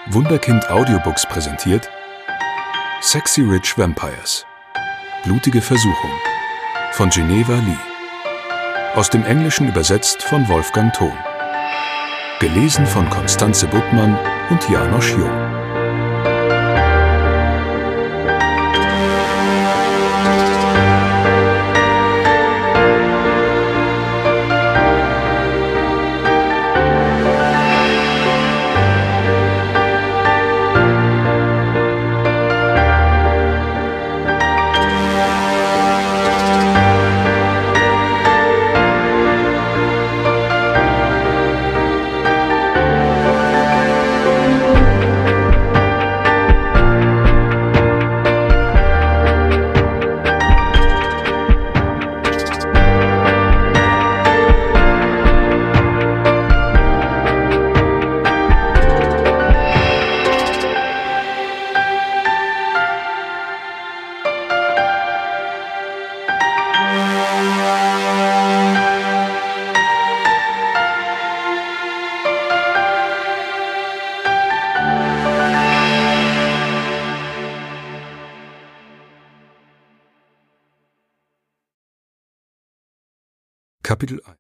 Wunderkind Audiobooks präsentiert Sexy Rich Vampires – Blutige Versuchung von Geneva Lee. Aus dem Englischen übersetzt von Wolfgang Thon. Gelesen von Constanze Buttmann und Janosch Jung. Kapitel 1